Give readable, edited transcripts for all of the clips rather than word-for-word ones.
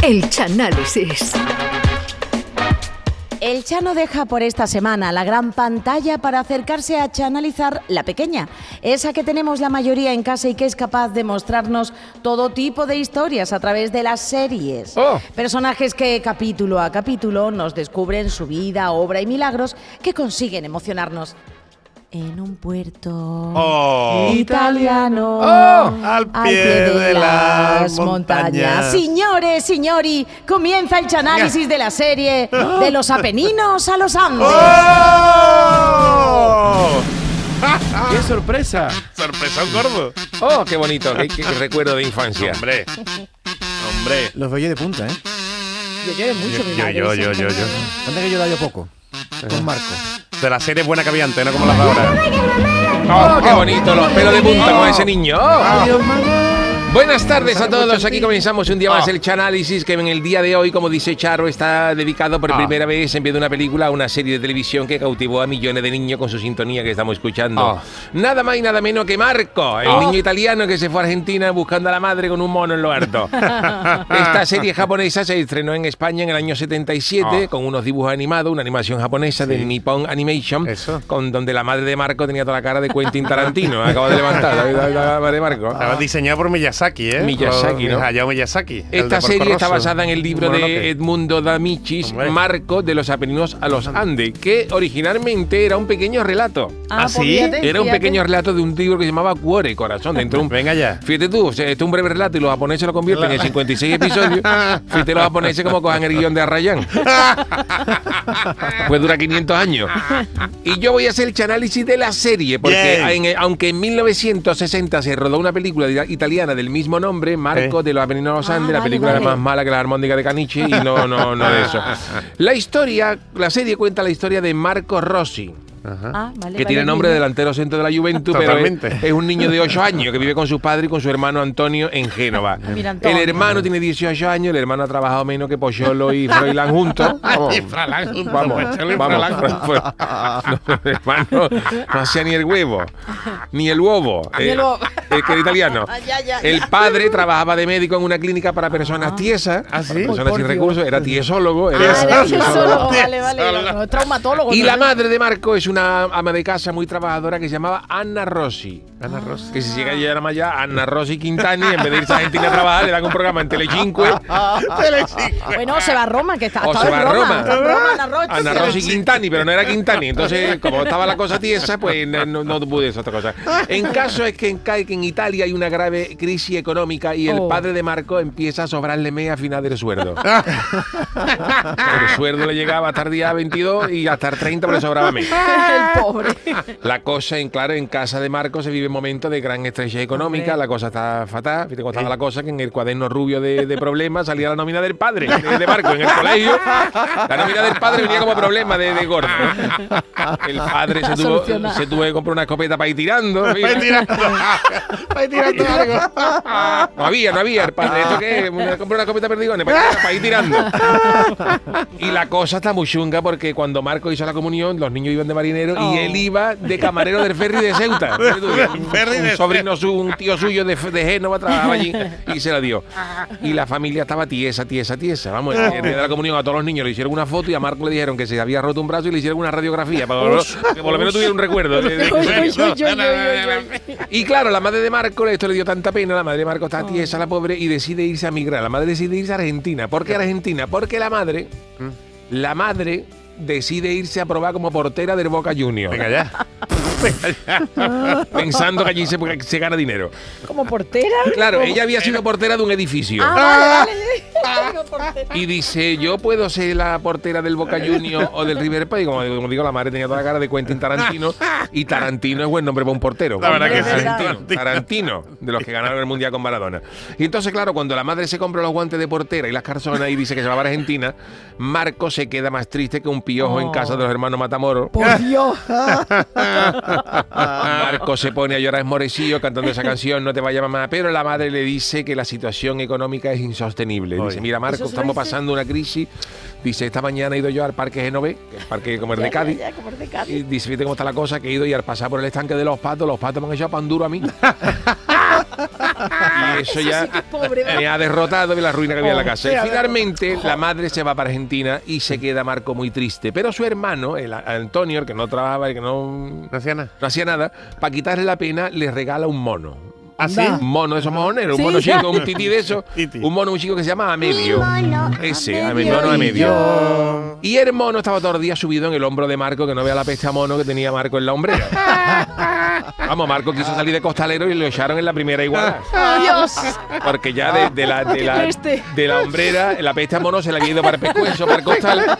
El Chanálisis. El Chano deja por esta semana la gran pantalla para acercarse a Chanalizar la pequeña, esa que tenemos la mayoría en casa y que es capaz de mostrarnos todo tipo de historias a través de las series. Personajes que capítulo a capítulo nos descubren su vida, obra y milagros que consiguen emocionarnos. En un puerto italiano, al pie de las montañas. Signore, signori, comienza el Chanálisis de la serie de los Apeninos a los Andes. ¡Qué sorpresa! ¡Sorpresón gordo! ¡Oh, qué bonito! ¡Qué recuerdo de infancia! Hombre. Los veía de punta, ¿eh? Yo lloré mucho, mi madre. Yo. Anda que yo yo poco. Con Marco. De la serie buena que había antes, no como las de ahora. ¡Oh, qué bonito! Los pelos de punta con ese niño. Buenas tardes a todos, aquí comenzamos un día más el Chanálisis, que en el día de hoy, como dice Charo, está dedicado por primera vez en vez de una película a una serie de televisión que cautivó a millones de niños con su sintonía que estamos escuchando. Nada más y nada menos que Marco, el niño italiano que se fue a Argentina buscando a la madre con un mono en lo harto. Esta serie japonesa se estrenó en España en el año 77 con unos dibujos animados, una animación japonesa de Nippon Animation, donde la madre de Marco tenía toda la cara de Quentin Tarantino. Acaba de levantar la madre de Marco. Estaba diseñado por Miyazaki, ¿eh? Miyazaki, ¿no? Hayao Miyazaki. Esta serie está basada en el libro de Edmundo D'Amicis, Marco, de los Apeninos a los Andes, que originalmente era un pequeño relato. ¿Sí? Era un pequeño relato de un libro que se llamaba Cuore, Corazón. Dentro de un... Venga ya. Fíjate tú, o sea, este es un breve relato y los japoneses lo convierten en 56 episodios. Fíjate los japoneses como cojan el guión de Arrayán. Pues dura 500 años. Y yo voy a hacer el análisis de la serie, porque aunque en 1960 se rodó una película italiana del mismo nombre, Marco, de los Apeninos a los Andes, la película era más mala que la armónica de Caniche y no de eso. La serie cuenta la historia de Marco Rossi. Que tiene nombre de delantero centro de la Juventus, pero es un niño de 8 años que vive con su padre y con su hermano Antonio en Génova. El hermano tiene 18 años, el hermano ha trabajado menos que Pocholo y Froilán juntos. Vamos. El hermano no hacía ni el huevo, ni el huevo. Es que era italiano. El padre trabajaba de médico en una clínica para personas tiesas, personas sin recursos, era tiesólogo. Era tiesólogo, vale. Traumatólogo. Y la madre de Marco es una ama de casa muy trabajadora que se llamaba Anna Rossi. Que si llega a llamar ya Anna Rossi Quintani, en vez de irse a Argentina a trabajar, le dan un programa en Telecinque. Bueno, se va a Roma, que está o se va a Roma. Anna Rossi Quintani, pero no era Quintani. Entonces, como estaba la cosa tiesa, pues no pude esa otra cosa. En caso es que en Italia hay una grave crisis económica y el padre de Marco empieza a sobrarle a final del sueldo. El sueldo le llegaba hasta el día 22 y hasta el 30 le sobraba mes. El pobre. La cosa, en casa de Marco se vive momentos de gran estrechez económica, la cosa está fatal. Fíjate cómo estaba la cosa, que en el cuaderno rubio de problemas salía la nómina del padre de Marco en el colegio. La nómina del padre venía como problema de gordo. El padre se tuvo que comprar una escopeta para ir tirando. Para ir tirando algo. No había el padre. ¿Esto qué? Compró una escopeta perdigones para ir tirando. Y la cosa está muy chunga porque cuando Marco hizo la comunión, los niños iban de marinero y él iba de camarero del ferry de Ceuta. Un tío suyo de Génova trabajaba allí y se la dio. Y la familia estaba tiesa. Vamos, el día de la comunión a todos los niños le hicieron una foto y a Marco le dijeron que se había roto un brazo y le hicieron una radiografía para que por lo menos tuviera un recuerdo. Y claro, la madre de Marco, esto le dio tanta pena, la madre de Marco está tiesa, la pobre, y decide irse a migrar. La madre decide irse a Argentina. ¿Por qué a Argentina? Porque la madre decide irse a probar como portera del Boca Juniors. Venga ya. Pensando que allí se gana dinero. ¿Como portera? Claro, ella había sido portera de un edificio. Vale. Y dice, yo puedo ser la portera del Boca Juniors o del River Plate. Como digo, la madre tenía toda la cara de Quentin Tarantino. Y Tarantino es buen nombre para un portero. La verdad que sí. Tarantino, de los que ganaron el Mundial con Maradona. Y entonces, claro, cuando la madre se compra los guantes de portera y las calzonas y dice que se va a Argentina, Marco se queda más triste que un piojo en casa de los hermanos Matamoros. ¡Por Dios! Marco se pone a llorar esmorecillo cantando esa canción, No te vayas mamá, pero la madre le dice que la situación económica es insostenible. Dice, mira Marco, estamos pasando una crisis. Dice, esta mañana he ido yo al Parque Genové, el parque como el de Cádiz. Y dice, fíjate cómo está la cosa, que he ido y al pasar por el estanque de los patos me han echado pan duro a mí. Y eso ya me ha derrotado de la ruina que había en la casa. Y finalmente la madre se va para Argentina y se queda Marco muy triste. Pero su hermano, el Antonio, el que no trabajaba, el que no hacía nada, para quitarle la pena, le regala un mono. ¿Ah, sí? Un mono de esos mojoneros, un mono chico, un tití de eso, un mono muy chico que se llama Amedio. Ese, mono Amedio. Y el mono estaba todo el día subido en el hombro de Marco, que no vea la peste a mono que tenía Marco en la hombrera. Vamos, Marco quiso salir de costalero y lo echaron en la primera igualdad. Dios. Porque ya de la hombrera, la peste a mono se le había ido para el pescuezo, para el costal.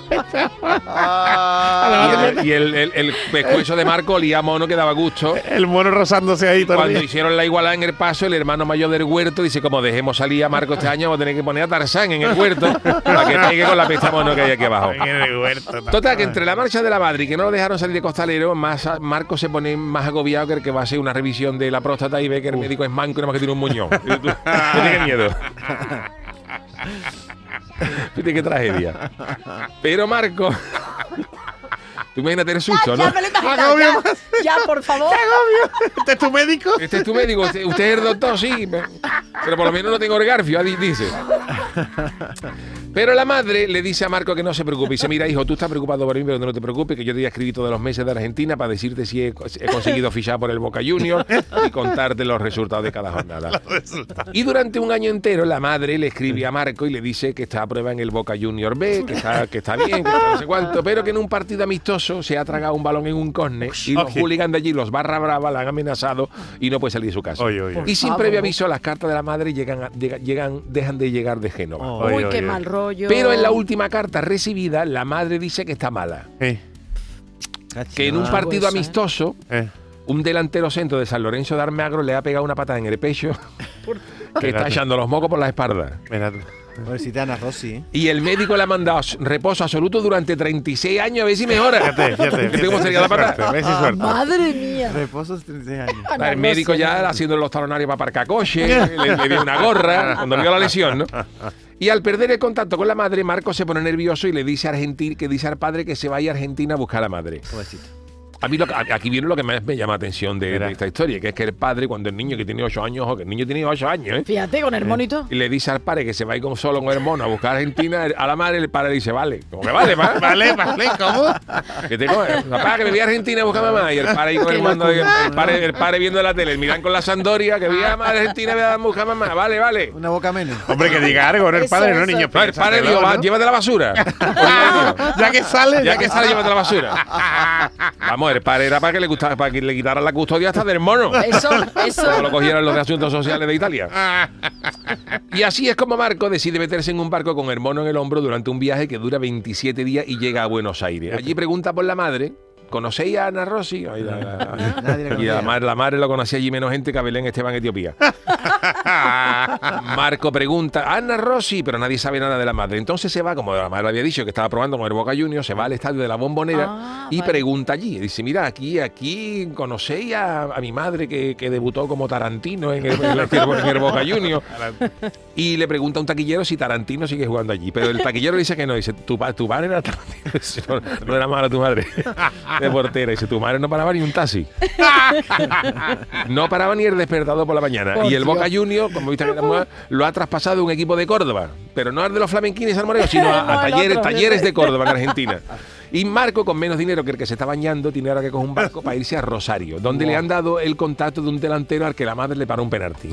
Y el pescuezo de Marco olía a mono que daba gusto. El mono rozándose ahí todo el Cuando día. hicieron la igualdad en el paso, el hermano mayor del huerto dice, como dejemos salir a Marco este año, vamos a tener que poner a Tarzán en el huerto para que pegue con la peste a mono que hay aquí abajo. En el huerto. Total, que entre la marcha de la madre y que no lo dejaron salir de costalero, Marco se pone más agobiado que el que va a hacer una revisión de la próstata y ve que el médico es manco y nada más que tiene un muñón. Tiene miedo. Fíjate qué tragedia. Pero Marco... Tú imagínate el susto, ¿no? Ya me lo imagino, ya, por favor. ¿Este es tu médico? Este es tu médico, usted es el doctor, sí. Pero por lo menos no tengo el garfio, dice. Pero la madre le dice a Marco que no se preocupe. Dice, mira, hijo, tú estás preocupado por mí, pero no te preocupes, que yo te voy a escribir todos los meses de Argentina para decirte si he conseguido fichar por el Boca Juniors y contarte los resultados de cada jornada. Y durante un año entero la madre le escribe a Marco y le dice que está a prueba en el Boca Juniors B, que está bien, que está no sé cuánto, pero que en un partido amistoso se ha tragado un balón en un córner y los hooligans de allí, los barra brava, la han amenazado y no puede salir de su casa. Y sin previo aviso, las cartas de la madre dejan de llegar de Génova. Uy, qué mal rollo. Pero en la última carta recibida, la madre dice que está mala. Que en un partido amistoso, un delantero centro de San Lorenzo de Almagro le ha pegado una patada en el pecho que está echando los mocos por la espalda. Pobrecita Ana Rossi, ¿eh? Y el médico le ha mandado reposo absoluto durante 36 años a ver si mejora. Fíjate cómo sería la patada. Madre mía. Reposo 36 años. El médico ya haciendo los talonarios para aparcar coche, le dio una gorra cuando vio la lesión, ¿no? Y al perder el contacto con la madre, Marco se pone nervioso y le dice al padre que se vaya a Argentina a buscar a la madre. Pobrecito. A mí aquí viene lo que más me llama la atención de esta historia, que es que el padre, cuando el niño que tiene 8 años, o que el niño tiene 8 años, Fíjate, con el monito. y le dice al padre que se va a ir solo con el mono a buscar a Argentina, a la madre el padre dice, vale, ¿cómo que vale, pa? Vale, ¿cómo? Que te coge, papá, que me voy a Argentina a buscar a mamá, y el padre ahí con el mando, el padre viendo la tele, el Milán con la Sandoria, que voy a Argentina voy a buscar a mamá, vale. Una boca menos. Hombre, que diga algo, ¿no? El padre, no, niño. No, el padre dijo, llévate la basura. Ya que sale, llévate la basura. Vamos, el padre era para que le quitaran la custodia hasta del mono. Eso. Como lo cogieron los de Asuntos Sociales de Italia. Y así es como Marco decide meterse en un barco con el mono en el hombro durante un viaje que dura 27 días y llega a Buenos Aires. Allí pregunta por la madre. ¿Conocéis a Ana Rossi? Y la madre lo conocía allí menos gente que a Belén Esteban, Etiopía. Marco pregunta, ¿Ana Rossi? Pero nadie sabe nada de la madre. Entonces se va, como la madre había dicho, que estaba probando con el Boca Juniors, se va al estadio de la Bombonera y pregunta allí. Dice, mira, aquí ¿conocéis a mi madre que debutó como Tarantino en el Boca Juniors? Y le pregunta a un taquillero si Tarantino sigue jugando allí. Pero el taquillero dice que no. Dice, tu padre era Tarantino. Dice, no era mala tu madre. De portera. Dice, tu madre no paraba ni un taxi. No paraba ni el despertador por la mañana. Y el Boca Juniors, como viste que lo ha traspasado a un equipo de Córdoba. Pero no al de los flamenquines salmoreos, sino a talleres de Córdoba, en Argentina. Y Marco, con menos dinero que el que se está bañando, tiene ahora que coger un barco para irse a Rosario, donde le han dado el contacto de un delantero al que la madre le paró un penalti.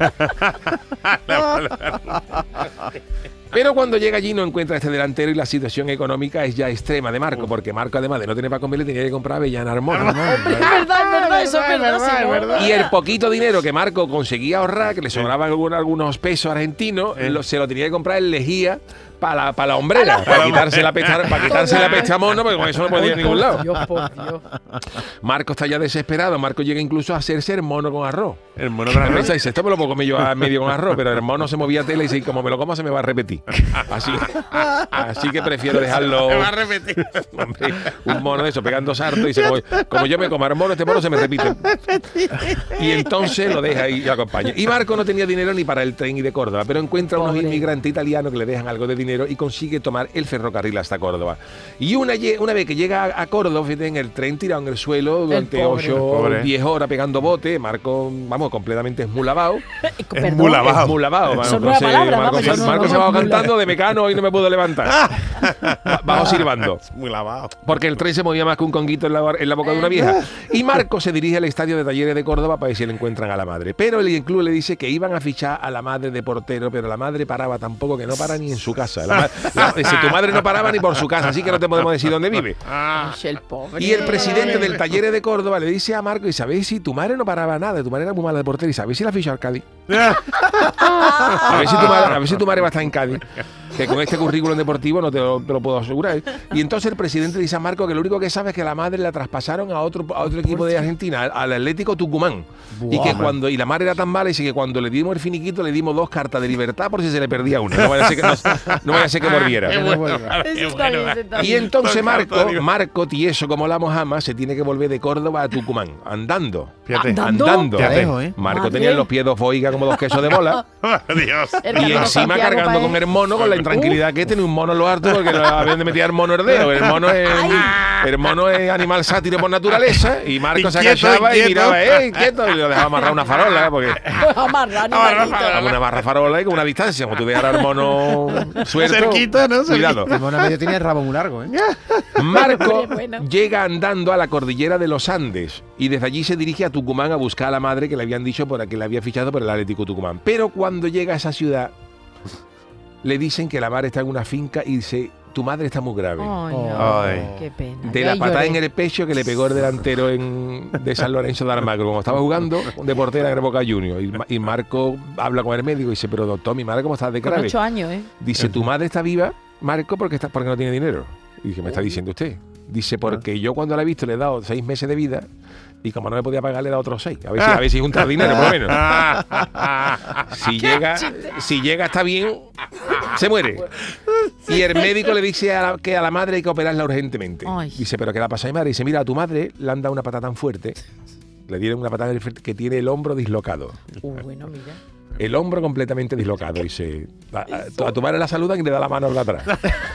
Pero cuando llega allí no encuentra a este delantero y la situación económica es ya extrema de Marco, porque Marco, además de no tener para comer, le tenía que comprar avellana al mono. Es verdad, eso es verdad. Y el poquito dinero que Marco conseguía ahorrar, que le sobraban algunos pesos argentinos, se lo tenía que comprar en lejía para la hombrera, para quitarse la peste a mono, porque con eso no podía ir a ningún lado. Dios, por Dios. Marco está ya desesperado. Marco llega incluso a hacerse el mono con arroz. El mono con arroz. Dice, esto me lo puedo comer yo a medio con arroz, pero el mono se movía a tela y dice, como me lo coma se me va a repetir. Así que prefiero dejarlo. Me va a repetir. Hombre, un mono de eso pegando sarto y dice, como yo me como al mono, este mono se me repite. Y entonces lo deja y lo acompaña. Y Marco no tenía dinero ni para el tren y de Córdoba, pero encuentra unos inmigrantes italianos que le dejan algo de dinero y consigue tomar el ferrocarril hasta Córdoba. Y una vez que llega a Córdoba, fíjate, en el tren tirado en el suelo durante 8 o 10 horas pegando bote, Marco, vamos, completamente esmulabao. Esmulabao. Son nueva palabra, Marco se va cantando de Mecano y no me puedo levantar. Bajo silbando. Muy lavado. Porque el tren se movía más que un conguito en la boca de una vieja. Y Marco se dirige al estadio de Talleres de Córdoba para ver si le encuentran a la madre. Pero el club le dice que iban a fichar a la madre de portero, pero la madre paraba tampoco, que no para ni en su casa. Dice, tu madre no paraba ni por su casa, así que no te podemos decir dónde vive. El pobre. Y el presidente del Talleres de Córdoba le dice a Marco, ¿y sabéis si tu madre no paraba nada? Tu madre era muy mala de portero, ¿y sabéis si la ficha al Cádiz? A ver si tu madre va a estar en Cádiz. Que con este currículum deportivo no te lo puedo asegurar. Y entonces el presidente dice a Marco que lo único que sabe es que la madre la traspasaron a otro equipo de Argentina, al Atlético Tucumán. Y que y la madre era tan mala, y que cuando le dimos el finiquito le dimos 2 cartas de libertad por si se le perdía una. No vaya a ser que volviera. Y entonces Marco, tieso como la mojama, se tiene que volver de Córdoba a Tucumán, andando. Andando. Marco tenía en los pies 2 boigas como 2 quesos de bola. Dios. Y encima cargando con el mono, con la intranquilidad que tiene un mono en lo harto, porque lo habían de meter al mono herdero. El mono es animal sátiro por naturaleza, y Marco se agachaba y miraba, quieto, y lo dejaba amarrar una farola, porque una barra farola y con una distancia, como tú dejaras al mono suelto. Cerquita, ¿no? Cuidado. El mono medio tiene el rabo muy largo, ¿eh? Marco llega andando a la cordillera de los Andes y desde allí se dirige a Tucumán a buscar a la madre que le habían dicho que le había fichado por el Atlético Tucumán. Pero cuando llega a esa ciudad, le dicen que la madre está en una finca y dice, tu madre está muy grave. Qué pena. De la patada en el pecho que le pegó el delantero de San Lorenzo de Almagro, como estaba jugando de portera en el Boca Juniors. Y Marco habla con el médico y dice, pero doctor, mi madre cómo está de grave. Con 8 años, Dice, tu madre está viva, Marco, porque no tiene dinero. Y dije, ¿me está diciendo usted? Dice, porque yo cuando la he visto le he dado 6 meses de vida, y como no me podía pagar le he dado otros 6. A ver si junta dinero, por lo menos. Si llega está bien, se muere. Y el médico le dice que a la madre hay que operarla urgentemente. Dice, ¿pero qué le pasa a mi madre? Dice, mira, a tu madre le han dado una patada tan fuerte, le dieron una patada que tiene el hombro dislocado. Bueno, mira. El hombro completamente dislocado. Dice, a tu madre la saludan y le da la mano al de atrás.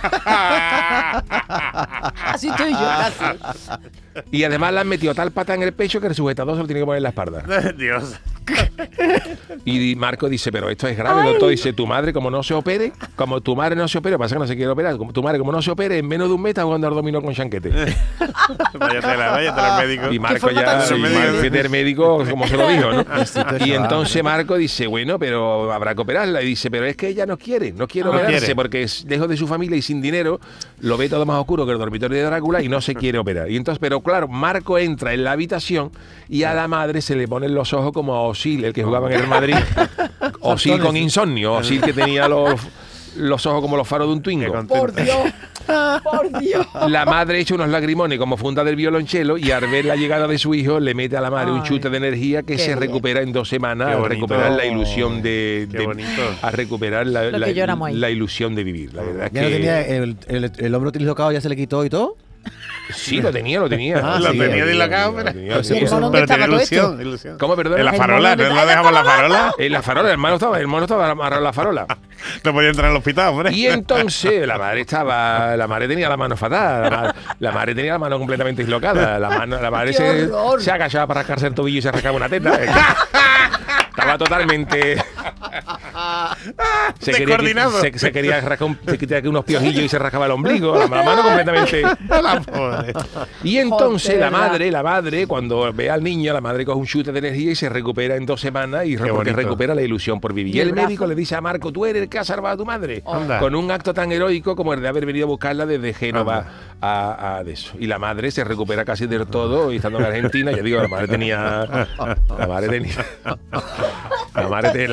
Así estoy yo, casi. Y además le han metido tal pata en el pecho que el sujetador se lo tiene que poner en la espalda. Dios. Y Marco dice, pero esto es grave, doctor. Dice, tu madre como no se opere, pasa que no se quiere operar, tu madre como no se opere, en menos de un mes está jugando al dominó con chanquete. Váyatela el médico. Y Marco ya, el médico, como se lo dijo, ¿no? Y entonces Marco dice, bueno, pero habrá que operarla. Y dice, pero es que ella no quiere operarse, porque es lejos de su familia y sin dinero, lo ve todo más oscuro que el dormitorio de Drácula y no se quiere operar. Y entonces, pero claro, Marco entra en la habitación y a la madre se le ponen los ojos como a Osil, el que jugaba en el Madrid. Osil con insomnio, Osil que tenía los ojos como los faros de un Twingo. Por Dios. Por Dios. La madre echa unos lagrimones como funda del violonchelo y al ver la llegada de su hijo le mete a la madre un chute de energía que se recupera en 2 semanas a recuperar la ilusión a recuperar la ilusión de vivir. La verdad ¿Ya que no tenía el hombro dislocado, ya se le quitó y todo? Sí, lo tenía. Lo tenía dislocado, pero tenía ilusión. ¿Cómo, perdón? En la farola, ¿no lo dejamos en la farola? En la farola, el mono estaba amarrado en la farola. No podía entrar al hospital, hombre. Y entonces la madre tenía la mano fatal, la madre tenía la mano completamente dislocada, la madre se agachaba para rascarse el tobillo y se rascaba una teta. Estaba totalmente descoordinado. Se quería quitar unos piojillos y se rascaba el ombligo, la mano completamente. Y entonces la madre, cuando ve al niño, la madre coge un chute de energía y se recupera en 2 semanas y recupera la ilusión por vivir. Y el médico le dice a Marco, tú eres el que ha salvado a tu madre. Con un acto tan heroico como el de haber venido a buscarla desde Génova a eso. Y la madre se recupera casi del todo y estando en Argentina, ya digo, la madre tenía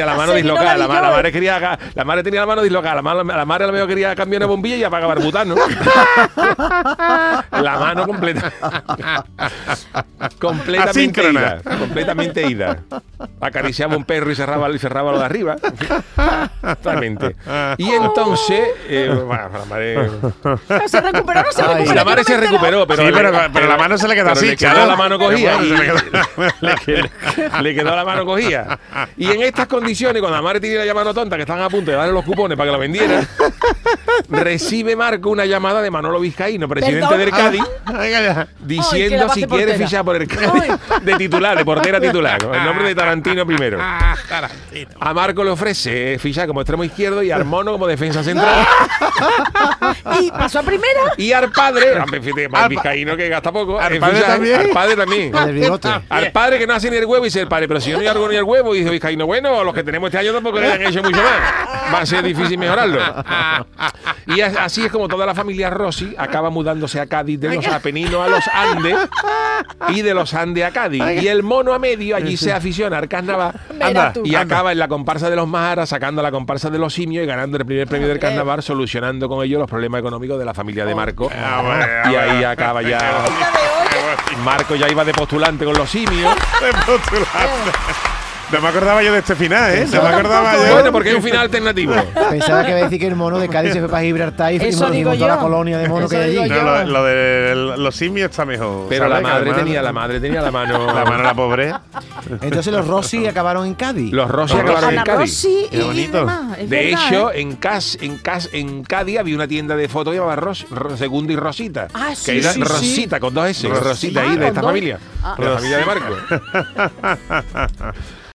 tenía la mano Se dislocada. vino La David madre tenía la mano dislocada. La madre a lo mejor quería cambiar una bombilla y apagar butano. La mano completa. Completamente ida. Acariciaba un perro y cerraba lo de arriba. Totalmente. Y entonces, bueno, la madre. ¿Se recuperó o no se recuperó? La madre se recuperó, pero, Sí, pero la mano se le quedó pero así, le quedó claro. la mano cogida. Se le quedó. Le quedó la mano cogida. Y en estas condiciones, cuando la madre tenía la llamada tonta, que estaban a punto de darle los cupones para que lo vendiera, recibe Marco una llamada de Manolo Vizcaíno, presidente ¿Perdón? del Cádiz, Venga ya. diciendo si quiere fichar por el Cádiz de titular, de portera titular, con el nombre de Tarantino primero. A Marco le ofrece fichar como extremo izquierdo y al Mono como defensa central. ¿Y pasó a primera? Y al padre, fíjate, más Vizcaíno que gasta poco, ¿Al padre ficha- también? Al padre también. El bigote. Al padre que no hace ni el huevo y dice el padre, pero si yo no hago ni el huevo, y dice Vizcaíno, bueno, los que tenemos este año tampoco le han hecho mucho más. Va a ser difícil mejorarlo. Y así es como toda la familia Rossi acaba mudándose a Cádiz, de los Apeninos a los Andes y de los Andes a Cádiz. Y el Mono a medio allí se aficiona al carnaval Mira tú. y acaba en la comparsa de los Maharas, sacando a la comparsa de los simios y ganando el primer premio del carnaval, solucionando con ello los problemas económicos de la familia de Marco. Y ahí acaba ya. Marco ya iba de postulante con los simios. No me acordaba yo de este final, ¿eh? No me acordaba yo. Bueno, porque es un final alternativo. Pensaba que iba a decir que el mono de Cádiz se fue para Gibraltar y Eso digo montó la yo. colonia de mono Eso que hay digo allí. yo. No, lo de los simios está mejor. Pero ¿sabes? la Que madre además- tenía la mano. La mano la pobre. Entonces los Rossi acabaron en Cádiz. Los Rossi Los acabaron en Ana Cádiz. Rossi Qué y bonito. demás, es De verdad, hecho, ¿eh? en Cádiz había una tienda de fotos que llamaba Segundo y Rosita. Ah, que sí, era sí, Rosita, con dos S. Rosita. Rosita ahí, Ah, de con esta dos. familia. Ah. De la familia de Marco.